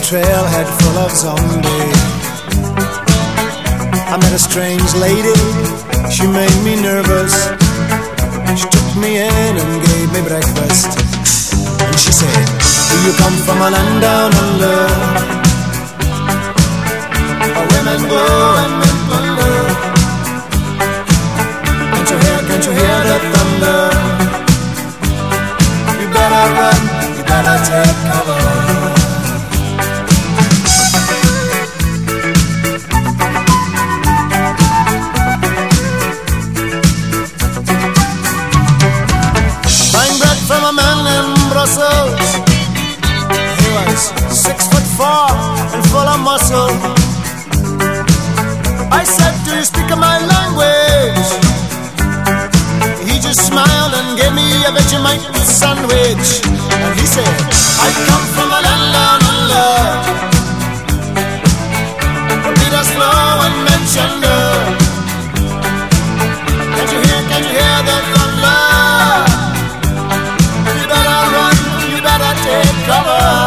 trailhead full of zombies. I met a strange lady, she made me nervous. She took me in and gave me breakfast. And she said, do you come from a land down under, where women go and men wonder? Can't you hear the thunder? You better run, you better take cover. From a man in Brussels, he was 6'4" and full of muscle. I said, do you speak my language? He just smiled and gave me a Vegemite sandwich. And he said, I come from a land down under, where Peter's flow and Menchender. Can't you hear the thunder? Take cover.